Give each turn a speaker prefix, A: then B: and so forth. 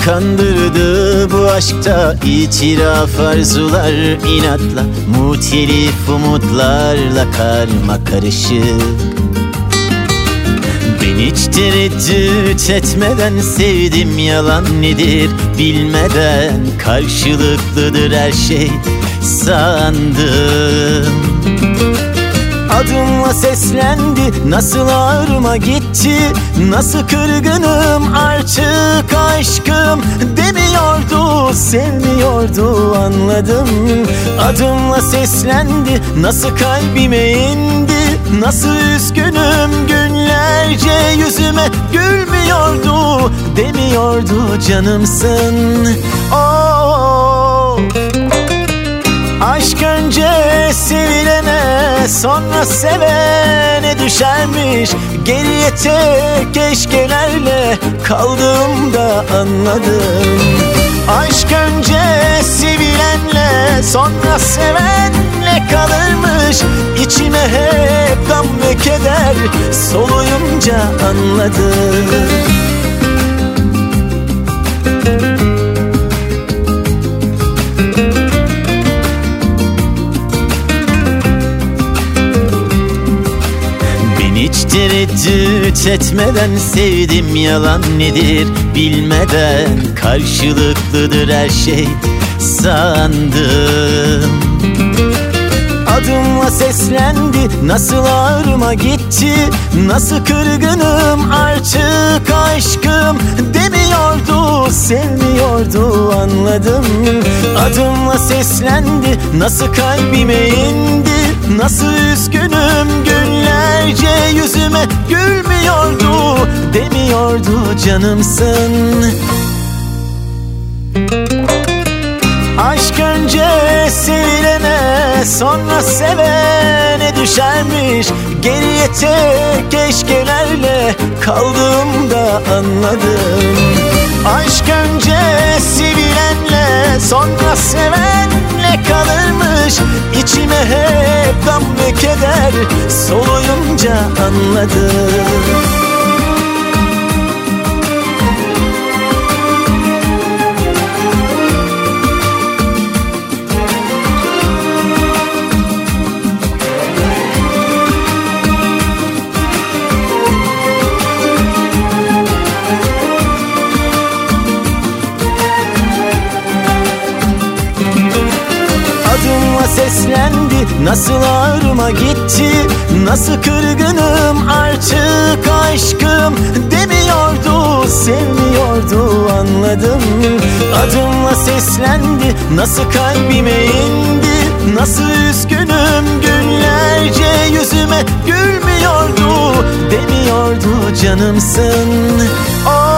A: kandırdı bu aşkta, itiraf arzular inatla, muhtelif umutlarla karma karışık. Ben hiç tereddüt etmeden sevdim, yalan nedir bilmeden, karşılıklıdır her şey sandım. Adımla seslendi, nasıl ağrıma gitti, nasıl kırgınım artık aşkım demiyordu, sevmiyordu anladım. Adımla seslendi, nasıl kalbime indi, nasıl üzgünüm günlerce yüzüme gülmüyordu, demiyordu canımsın. Oh, aşk önce sevilene, sonra sevene düşermiş. Geriye tek keşkelerle kaldığımda anladım. Aşk önce sevilenle, sonra sevenle kalırmış. İçime hep gam ve keder soluyunca anladım. Hiç tereddüt etmeden sevdim, yalan nedir bilmeden, karşılıklıdır her şey sandım. Adımla seslendi, nasıl ağrıma gitti, nasıl kırgınım artık aşkım demiyordu, sevmiyordu anladım. Adımla seslendi, nasıl kalbime indi, nasıl üzgünüm günlerce yüzüme gülmüyordu, demiyordu canımsın. Aşk önce sevilene, sonra sevene düşermiş. Geriye tek keşkelerle kaldığımda anladım. Aşk önce sevilenle, sonra sevenle kalırmış. İçime hep gam ve keder soluyunca anladım. Adımla seslendi, nasıl ağrıma gitti, nasıl kırgınım artık aşkım demiyordu, sevmiyordu anladım. Adımla seslendi, nasıl kalbime indi, nasıl üzgünüm günlerce yüzüme gülmüyordu, demiyordu canımsın. Oh,